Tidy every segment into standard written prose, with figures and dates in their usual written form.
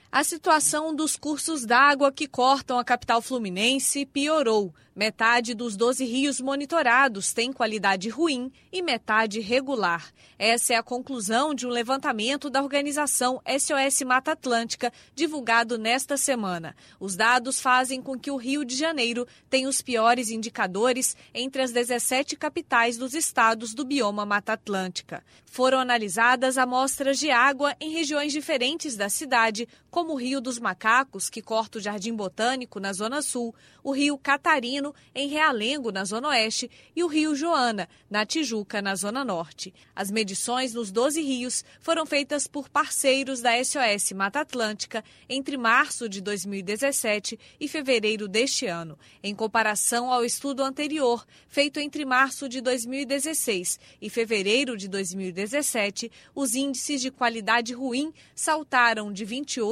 A situação dos cursos d'água que cortam a capital fluminense piorou. Metade dos 12 rios monitorados tem qualidade ruim e metade regular. Essa é a conclusão de um levantamento da organização SOS Mata Atlântica, divulgado nesta semana. Os dados fazem com que o Rio de Janeiro tenha os piores indicadores entre as 17 capitais dos estados do bioma Mata Atlântica. Foram analisadas amostras de água em regiões diferentes da cidade, como o Rio dos Macacos, que corta o Jardim Botânico, na Zona Sul, o Rio Catarino, em Realengo, na Zona Oeste, e o Rio Joana, na Tijuca, na Zona Norte. As medições nos 12 rios foram feitas por parceiros da SOS Mata Atlântica entre março de 2017 e fevereiro deste ano. Em comparação ao estudo anterior, feito entre março de 2016 e fevereiro de 2017, os índices de qualidade ruim saltaram de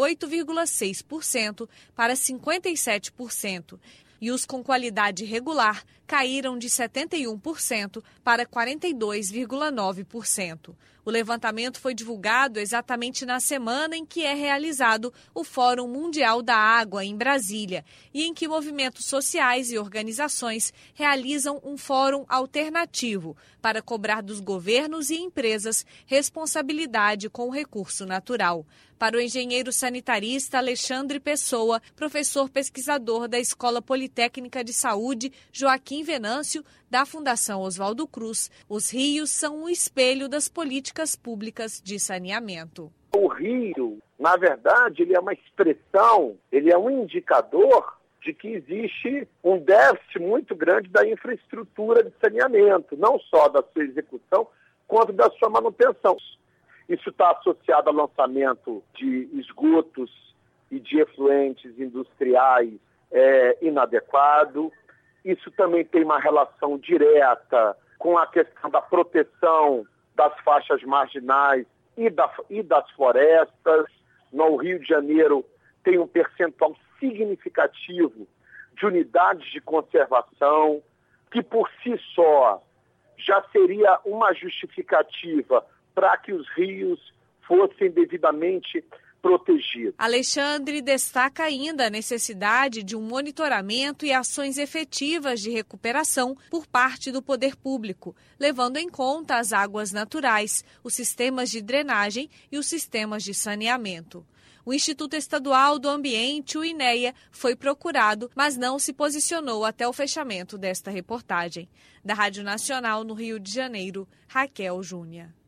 28,6% para 57%. E os com qualidade regular caíram de 71% para 42,9%. O levantamento foi divulgado exatamente na semana em que é realizado o Fórum Mundial da Água, em Brasília, e em que movimentos sociais e organizações realizam um fórum alternativo para cobrar dos governos e empresas responsabilidade com o recurso natural. Para o engenheiro sanitarista Alexandre Pessoa, professor pesquisador da Escola Politécnica de Saúde Joaquim Venâncio, da Fundação Oswaldo Cruz, os rios são um espelho das políticas públicas de saneamento. O rio, na verdade, ele é uma expressão, ele é um indicador de que existe um déficit muito grande da infraestrutura de saneamento, não só da sua execução, quanto da sua manutenção. Isso está associado ao lançamento de esgotos e de efluentes industriais inadequado. Isso também tem uma relação direta com a questão da proteção das faixas marginais e das florestas. No Rio de Janeiro tem um percentual significativo de unidades de conservação, que por si só já seria uma justificativa para que os rios fossem devidamente protegidos. Alexandre destaca ainda a necessidade de um monitoramento e ações efetivas de recuperação por parte do poder público, levando em conta as águas naturais, os sistemas de drenagem e os sistemas de saneamento. O Instituto Estadual do Ambiente, o INEA, foi procurado, mas não se posicionou até o fechamento desta reportagem. Da Rádio Nacional no Rio de Janeiro, Raquel Júnior.